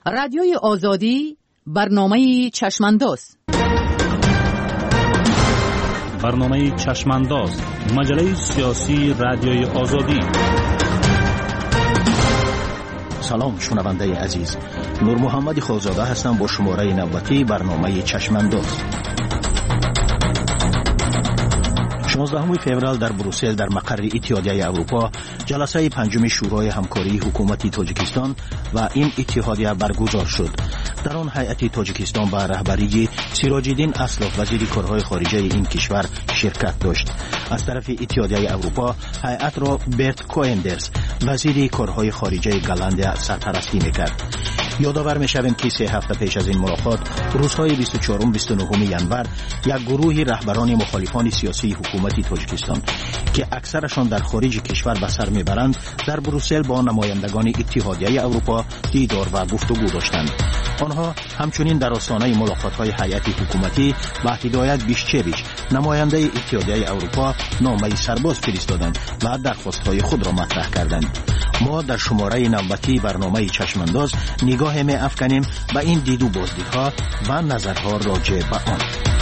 رادیوی آزادی برنامه چشمانداز. برنامه چشمانداز، مجله سیاسی رادیوی آزادی. سلام شنونده عزیز، نور محمد خالزاده هستم با شماره نوبتی برنامه چشمانداز. 16 فوریه در بروسل در مقر اتحادیه اروپا جلسه پنجم شورای همکاری حکومت تاجیکستان و این اتحادیه برگزار شد. در آن هیئت تاجیکستان به رهبری سیراج‌الدین اسلف وزیر کارهای خارجه این کشور شرکت داشت. از طرف اتحادیه اروپا هیئت را برت کوئندرز وزیر کارهای خارجه گالندیا سرپرستی میکرد. یادآور میشویم که 3 هفته پیش از این ملاقات روزهای 24 و 29 ژانویه یک گروه رهبران مخالفان سیاسی حکومت تاجیکستان که اکثرشان در خارج کشور به سر میبرند در بروسل با نمایندگان اتحادیه اروپا دیدار و گفتگو داشتند. آنها همچنین در آستانه ملاقات‌های هیئت حکومتی با هدایت بیشچویچ نماینده اتحادیه اروپا نامه سرباز فرستادند و درخواست‌های خود را مطرح کردند. ما در شماره نوبتی برنامه چشمانداز نگاه می افکنیم به این دید و بازدیدها و نظرها راجع به آن.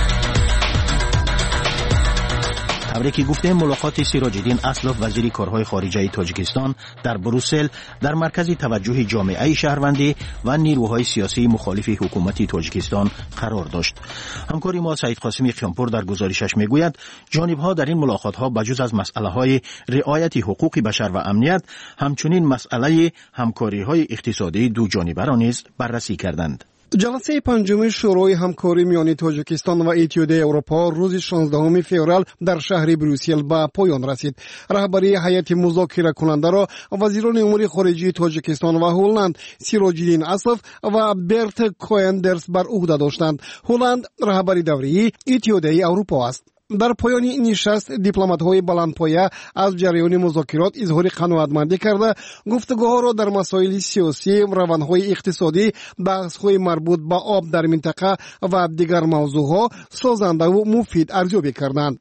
طوری که گفتیم ملاقات سیراج‌الدین اسلف وزیر کارهای خارجه تاجیکستان در بروسل در مرکز توجه جامعه شهروندی و نیروهای سیاسی مخالف حکومت تاجیکستان قرار داشت. همکار ما سعید قاسمی خیانپور در گزارشش میگوید جانب‌ها در این ملاقات‌ها بجز از مسئله‌های رعایت حقوق بشر و امنیت همچنین مسئله همکاری‌های اقتصادی دو جانبه را نیز بررسی کردند. جلسه پنجم شورای همکاری میان تاجیکستان و اتحادیه اروپا روز 16 فوریه در شهر بروسل به پایان رسید. رهبری هیئت مذاکره کننده را وزیران امور خارجه تاجیکستان و هلند سیراج‌الدین اسلف و برت کوئندرز بر عهده داشتند. هلند رهبری دوری اتحادیه اروپا است. در پایان این نشست دیپلمات‌های بلندپایه از جریان مذاکرات اظهار قناعتمندی کرده گفتگوها را در مسائل سیاسی، روندهای اقتصادی، بحث‌های مربوط به آب در منطقه و دیگر موضوعها سازنده و مفید ارزیابی کردند.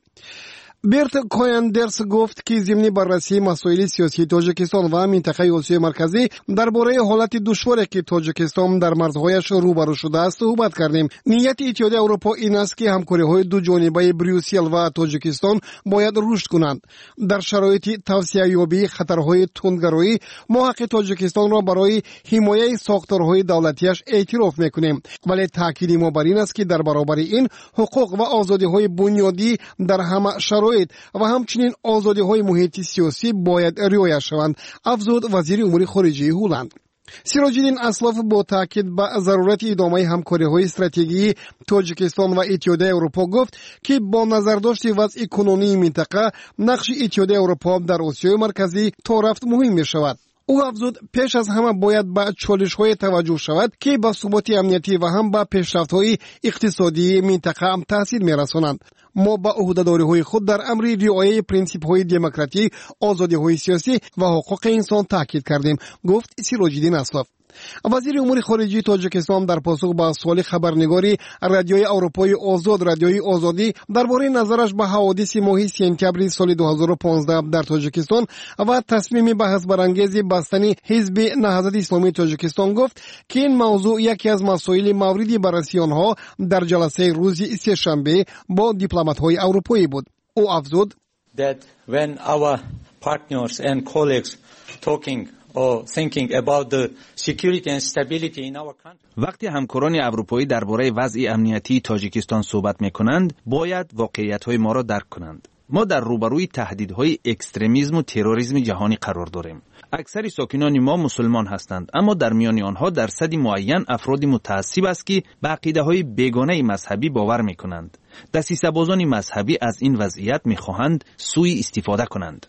برت کوئندرز گفت که ضمن بررسی مسائل سیاسی تاجیکستان و منطقه آسیای مرکزی درباره حالت دشواری که تاجیکستان در مرزهایش روبرو شده است صحبت کردیم. نیت اتحادیه اروپا این است که همکاری‌های دو جانبه بروسل و تاجیکستان باید رشد کنند. در شرایط توسعه‌یابی خطرهای تندگرایی ما حق تاجیکستان را برای حمایت ساختارهای دولتیش اعتراف می‌کنیم، ولی تاکید ما بر این است که در برابر این حقوق و آزادی‌های بنیادی در همه شرایط و همچنین آزادی‌های محیط سیاسی باید رعایت شوند، افزود وزیر امور خارجه هلند. سیراج‌الدین اسلف با تاکید به ضرورت ادامه همکاری‌های استراتژیکی تاجیکستان و اتحادیه اروپا گفت که با نظر داشت وضع کنونی منطقه نقش اتحادیه اروپا در آسیای مرکزی تا رفت مهم می‌شود. او افزود پیش از همه باید به چالش‌های توجه شود که به ثبات امنیتی و هم به پیشرفت‌های اقتصادی منطقه هم تاثیر می‌رسانند. ما با عهده‌داری‌های خود در امر رعایت پرینسیپ‌های دموکراسی، آزادی‌های سیاسی و حقوق انسان تاکید کردیم، گفت سیراج‌الدین اسلف. وزیر امور خارجه تاجیکستان در پاسخ به سوال خبرنگاری رادیوی اروپای آزاد رادیوی آزادی درباره نظرش به حوادث ماه سپتامبر سال 2015 در تاجیکستان و تصمیم بحث برانگیز بستن حزب نهضت اسلامی تاجیکستان گفت که این موضوع یکی از مسائل مورد بررسی آنها در جلسه روز سه‌شنبه با دیپلمات‌های اروپایی بود. او افزود that when our partners and colleagues talking or thinking about the security and stability in our country. وقتی همکاران اروپایی درباره وضع امنیتی تاجیکستان صحبت می‌کنند، باید واقعیت‌های ما را درک کنند. ما در روبروی تهدیدهای اکستریمیسم و تروریسم جهانی قرار داریم. اکثر ساکنان ما مسلمان هستند، اما در میان آنها درصدی معین افراد متعصب است که به عقیده‌های بیگانه مذهبی باور می‌کنند. دسیسه‌بازان مذهبی از این وضعیت می‌خواهند سوء استفاده کنند.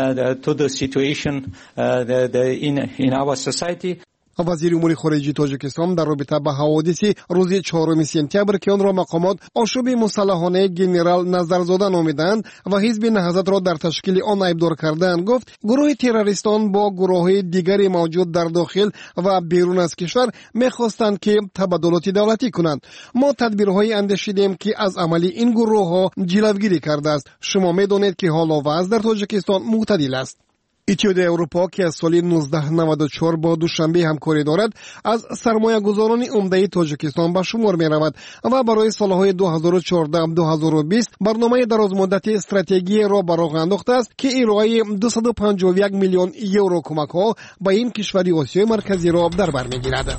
To the situation in our society. وزیر امور خارجه تاجیکستان در رابطه با حوادث روز 4 سپتامبر که آن را مقامات آشوب مسلحانه گنرال نظرزاده نامیدند و حزب نهضت را در تشکیل آن ایبدار کردند گفت گروه تروریستان با گروه‌های دیگری موجود در داخل و بیرون از کشور می‌خواستند که تبادلات دولتی کنند. ما تدبیرهای اندیشیدیم که از عمل این گروه‌ها جلوگیری کرده است. شما می‌دانید که حال و وضع در تاجیکستان معتدل است. اتحادیه اروپا که از سال 1994 با دوشنبه همکاری دارد از سرمایه‌گذاران عمده تاجیکستان به شمار می‌رود و برای سالهای 2014-2020 برنامه درازمدتی استراتژی را به راه انداخته است که ارائه 251 میلیون یورو کمک‌ها به این کشور آسیای مرکزی را در بر می‌گیرد.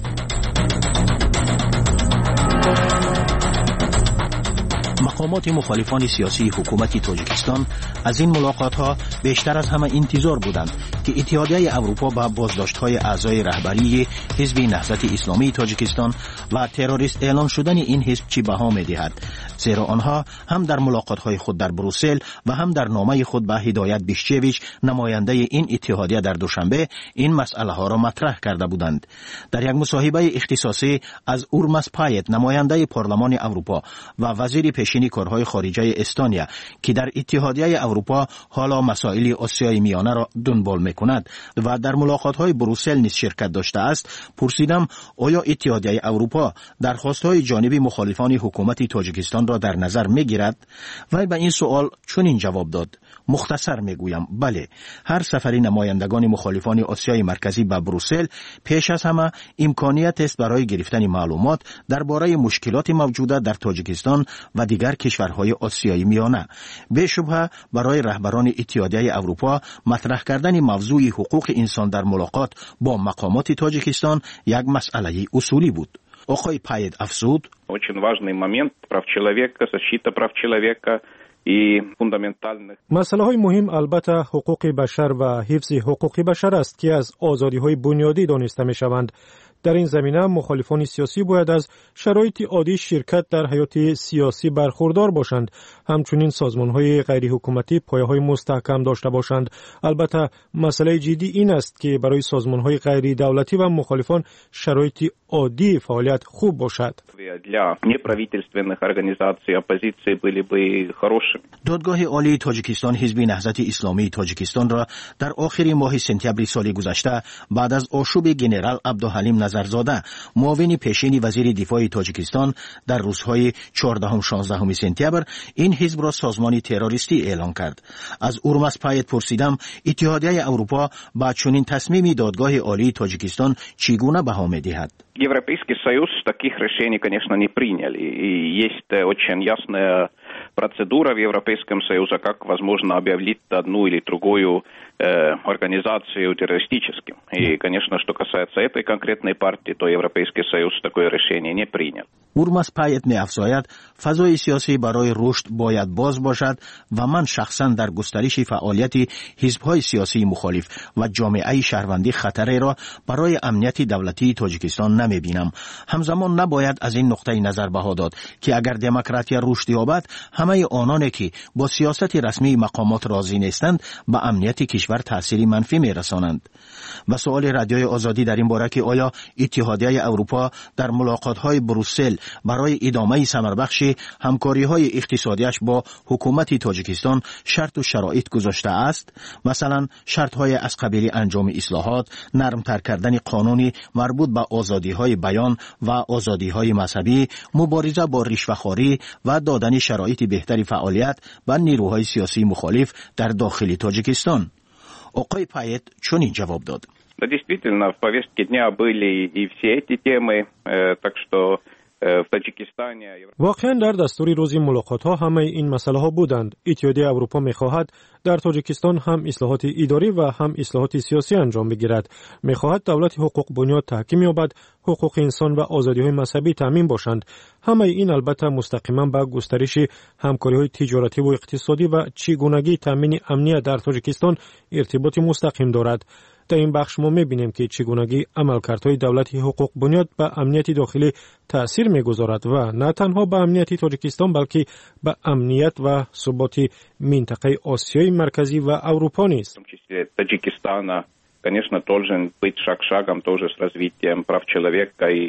مقامات مخالفان سیاسی حکومت تاجیکستان از این ملاقات‌ها بیشتر از همه انتظار بودند که اتحادیه اروپا با بازداشت‌های اعضای رهبری حزب نهضت اسلامی تاجیکستان و تروریست اعلان شدن این حزب چی بها می‌دهد، زیرا آنها هم در ملاقات‌های خود در بروسل و هم در نامه خود به هدایت بیشچویچ نماینده این اتحادیه در دوشنبه این مسئله‌ها را مطرح کرده بودند. در یک مصاحبه اختصاصی از اورماس پایت نماینده پارلمان اروپا و وزیر پیشین کارهای خارجه استونیا که در اتحادیه اروپا حالا مسائل آسیای میانه را دنبال میکند و در ملاقات‌های بروسل نیز شرکت داشته است، پرسیدم آیا اتحادیه اروپا درخواست‌های جانب مخالفان حکومت تاجیکستان را در نظر میگیرد؟ و به این سوال چنین جواب داد: مختصر میگویم بله، هر سفر نمایندگان مخالفان آسیای مرکزی به بروسل پیش از همه امکانیت است برای گرفتن معلومات درباره مشکلات موجوده در تاجیکستان و دیگر کشورهای آسیای میانه. به شبهه برای رهبران اتحادیه اروپا مطرح کردن موضوع حقوق انسان در ملاقات با مقامات تاجیکستان یک مسئله اصولی بود. آقای پاید افزود: Очень важный момент прав человека, защита прав человека и фундаментальных. مسائل مهم البته حقوق بشر و حفظ حقوق بشر است که از آزادی‌های بنیادی دانسته می‌شوند. در این زمینه مخالفان سیاسی باید از شرایط عادی شرکت در حیات سیاسی برخوردار باشند. همچنین سازمان‌های غیر حکومتی پایه‌های مستحکم داشته باشند. البته مسئله جدی این است که برای سازمان‌های غیر دولتی و مخالفان شرایط عادی فعالیت خوب باشد. Для неправительственных организаций оппозиции были бы хорошими. دادگاه عالی تاجیکستان حزب نهضت اسلامی تاجیکستان را در آخر ماه سپتامبر سال گذشته بعد از آشوب گنرال عبدالحلیم نظرزاده معاون پیشین وزیر دفاع تاجیکستان در روزهای 14-16 سپتامبر این حزب را سازمان تروریستی اعلان کرد. از اورماس پایت پرسیدم اتحادیه اروپا با چنین تصمیم دادگاه عالی تاجیکستان چگونه بها می‌دهد؟ Европейский Союз таких решений, конечно, не приняли. И есть очень ясная процедура в Европейском Союзе, как возможно объявить одну или другую организацию террористическим. И, конечно, что касается этой конкретной партии, то Европейский Союз такое решение не принял. اورماس پایت می‌افزاید فضای سیاسی برای رشد باید باز باشد و من شخصا در گسترش فعالیت حزب‌های سیاسی مخالف و جامعه شهروندی خطری را برای امنیت دولتی تاجیکستان نمی‌بینم. همزمان نباید از این نقطه نظر بها داد که اگر دموکراسی رشد یابد همه آنانی که با سیاست رسمی مقامات راضی نیستند به امنیت کشور تأثیر منفی می‌رسانند. و سوال رادیوی آزادی در این باره که آیا اتحادیه اروپا در ملاقات‌های بروسل برای ادامه ثمربخش همکاری‌های اقتصادیش با حکومت تاجیکستان شرط و شرایط گذاشته است، مثلا شرط‌های از قبیل انجام اصلاحات، نرم‌تر کردن قانونی مربوط به آزادی‌های بیان و آزادی‌های مذهبی، مبارزه با رشوه‌خواری و دادن شرایط بهتری فعالیت به نیروهای سیاسی مخالف در داخل تاجیکستان. آقای پایت چنین جواب داد: Да, действительно, в повестке дня были и все эти темы, так что в Таджикистане... واقعا در دستور روز ملاقات‌ها همه این مسائل‌ها بودند. اتحادیه اروپا می‌خواهد در تاجیکستان هم اصلاحات اداری و هم اصلاحات سیاسی انجام بگیرد. می‌خواهد دولت حقوق بنیاد تحکیم یابد، حقوق انسان و آزادی‌های مذهبی تامین باشند. همه این البته مستقیما به گسترش همکاری‌های تجارتی و اقتصادی و چگونگی تامین امنیت در تاجیکستان ارتباط مستقیم دارد. در این بخش ما می‌بینیم که چگونگی عملکردهای دولت حقوق بنیاد به امنیت داخلی تأثیر می‌گذارد و نه تنها به امنیت تاجیکستان بلکه به امنیت و ثبات منطقه آسیای مرکزی و اروپا نیز. Конечно, должен быть шаг шагом тоже с развитием прав человека и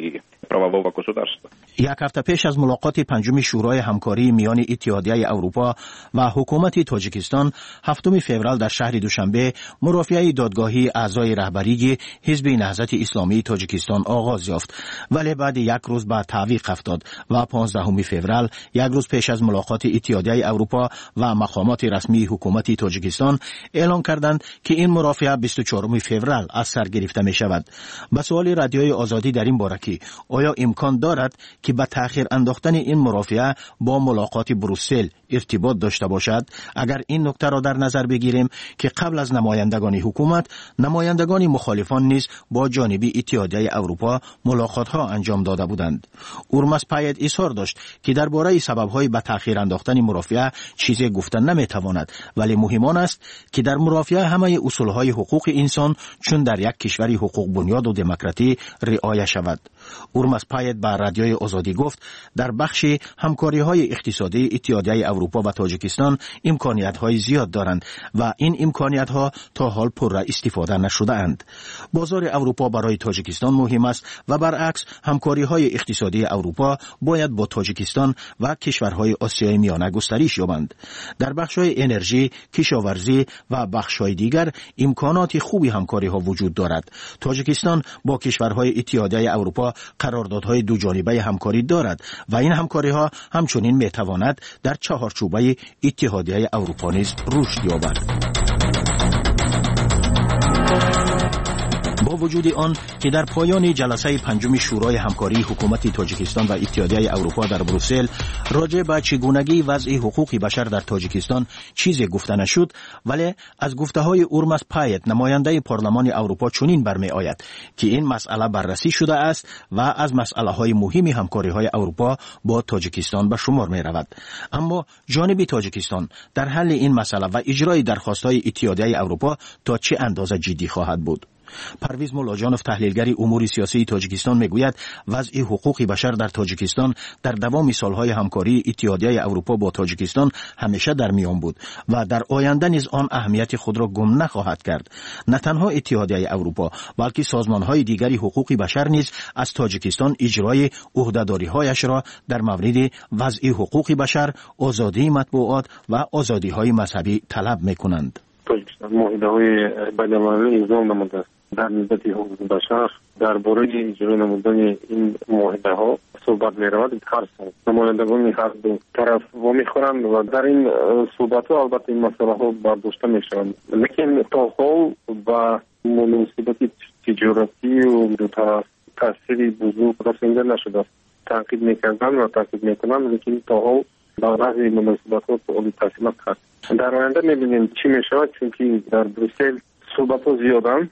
правового государства. یک هفته پیش از ملاقات پنجم شورای همکاری میان اتحادیه اروپا و حکومت تاجیکستان هفتم فوریه در شهر دوشنبه مرافعه دادگاهی اعضای رهبری حزب نهضت اسلامی تاجیکستان آغاز یافت، ولی بعد یک روز به تعویق افتاد و 15 فوریه یک روز پیش از ملاقات اتحادیه اروپا و مقامات رسمی حکومت تاجیکستان اعلام کردند که این مرافعه 24 فوریه از سر گرفته می شود. به سوال رادیوی آزادی در این باره که آیا امکان دارد که به تأخیر انداختن این مرافعه با ملاقات بروسل ارتباط داشته باشد، اگر این نکته را در نظر بگیریم که قبل از نمایندگان حکومت نمایندگان مخالفان نیز با جانب اتحادیه اروپا ملاقات ها انجام داده بودند. اورماس پایت اظهار داشت که درباره سبب‌های به تأخیر انداختن مرافعه چیزی گفتن نمیتواند، ولی مهم آن است که در مرافعه همه اصولهای حقوق انسان چون در یک کشور حقوق بنیاد و دموکراتی رعایت شود. اورماس پایت با رادیوی آزادی گفت در بخش همکاری‌های اقتصادی اتحادیه اروپا و تاجیکستان امکانیت‌های زیاد دارند و این امکانیت‌ها تا حال پر استفاده نشده‌اند. بازار اروپا برای تاجیکستان مهم است و برعکس همکاری‌های اقتصادی اروپا باید با تاجیکستان و کشورهای آسیای میانه گسترش یابند. در بخش‌های انرژی، کشاورزی و بخش‌های دیگر امکانات خوبی همکاری‌ها وجود دارد. تاجیکستان با کشورهای اتحادیه اروپا قراردادهای دو جانبه همکاری دارد و این همکاری‌ها همچنین می‌تواند در چهارچوبه اتحادیه اروپا نیز رشد یابد. با وجود آن که در پایان جلسه پنجم شورای همکاری حکومت تاجیکستان و اتحادیه اروپا در بروسل راجع به چگونگی وضع حقوق بشر در تاجیکستان چیزی گفته نشد، ولی از گفته‌های اورماس پایت نماینده پارلمان اروپا چنین برمی آید که این مسئله بررسی شده است و از مسئله‌های مهم همکاری‌های اروپا با تاجیکستان به شمار می رود. اما جانب تاجیکستان در حل این مسئله و اجرای درخواست‌های اتحادیه اروپا تا چه اندازه جدی خواهد بود؟ پرویز مولاجانوف تحلیلگر امور سیاسی تاجیکستان میگوید وضع حقوق بشر در تاجیکستان در دوام سالهای همکاری اتحادیه اروپا با تاجیکستان همیشه در میان بود و در آینده نیز آن اهمیت خود را گم نخواهد کرد. نه تنها اتحادیه اروپا بلکه سازمانهای دیگری حقوق بشر نیز از تاجیکستان اجرای عهده‌داری‌هایش را در مورد وضع حقوق بشر، آزادی مطبوعات و آزادی‌های مذهبی طلب می‌کنند. تاجیکستان معاهده‌های بین‌المللی امضا نموده در نسبت حقوق بشر درباره اجرای نمودن این معاهده ها صحبت می رود. هر سال نمایندگان هر دو طرف وامی خورند و در این صحبت ها البته این مسئله ها برداشته می شوند، لیکن تا حال با مناسبت تجارتی و دو طرف تاثیر بزرگ رسانده نشده. تاکید میکردن و تاکید میکنن، لیکن تا حال در بعضی مناسبت ها فعالی تاثیر نکرد. در آینده میبینیم چی می شود، چون که در بروسل صحبت ها زیادن.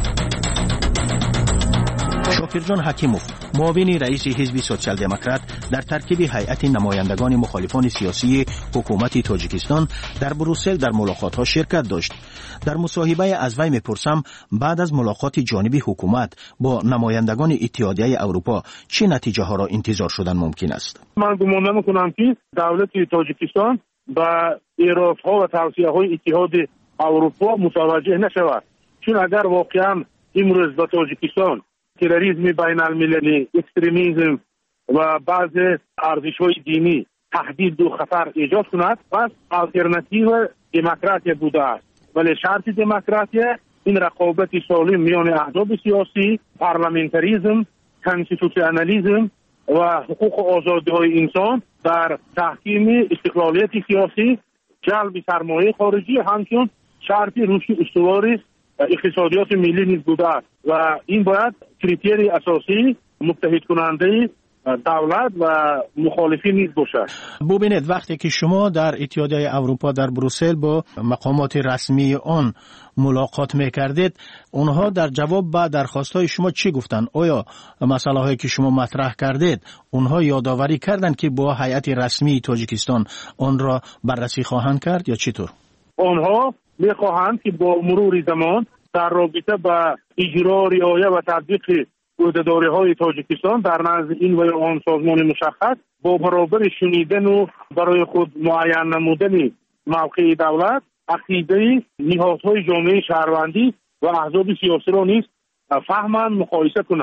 شاکرجان حکیموف معاون رئیس حزب سوسیال دموکرات در ترکیب هیئت نمایندگان مخالفان سیاسی حکومت تاجیکستان در بروسل در ملاقات‌ها شرکت داشت. در مصاحبه از وی میپرسم بعد از ملاقات جانبی حکومت با نمایندگان اتحادیه اروپا چه نتیجه ها را انتظار شدن ممکن است؟ من گمان میکنم که دولت تاجیکستان با ایرادها و توصیه‌های اتحاد اروپا متوجه نشود، چون اگر واقعا امروز در تاجیکستان تروریسم بین المللی، اکستریمیسم و بعض ارزش‌های دینی تهدید و خطر ایجاد کند، پس آلترناتیو دموکراسی بوده است. ولی شرط دموکراسی این رقابت سالم میان احزاب سیاسی، پارلمانتریسم، کانستیتوسیونالیسم و حقوق و آزادی‌های انسان در تحکیم استقلالیت سیاسی، جلب سرمایه خارجی همچون شرط رشد استوار اقتصادیات ملی نیز بوده است و این باید کریتری اساسی متحد کننده دولت و مخالفین نیز باشد. ببینید وقتی که شما در اتحادیه اروپا در بروسل با مقامات رسمی آن ملاقات میکردید، اونها در جواب به درخواست‌های شما چی گفتن؟ آیا مسئله هایی که شما مطرح کردید اونها یادآوری کردند که با هیئت رسمی تاجیکستان آن را بررسی خواهند کرد یا چطور؟ آنها میخواهند که با مرور زمان در رابطه با اجرا، رعایت و تطبیق عهده‌داری‌های تاجیکستان در نزد این و آن سازمان مشخص با برابر شنیدن و برای خود معین نمودن موقع دولت، عقیده نهادهای جامعه شهروندی و احزاب سیاسی را نیز فهماً مقایسه کنند.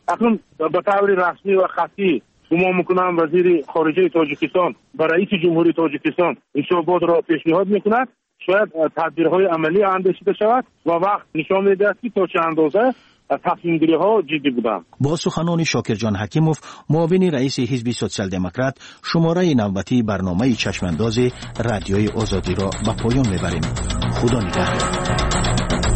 اکنون به طور رسمی و خطی گمان میکنم وزیر خارجه تاجیکستان به رئیس جمهوری تاجیکستان این صحبات را پیشنهاد میکند، شاید تدبیرهای عملی اندیشیده شود و وقت نشان میده که تا چه اندازه تصمیم گیری ها جدی بودند. با سخنان شاکرجان حکیموف، معاون رئیس حزب سوسیال دموکرات، شماره نوبتی برنامه چشمانداز رادیوی آزادی را به پایان میبریم. خدا نگهدار.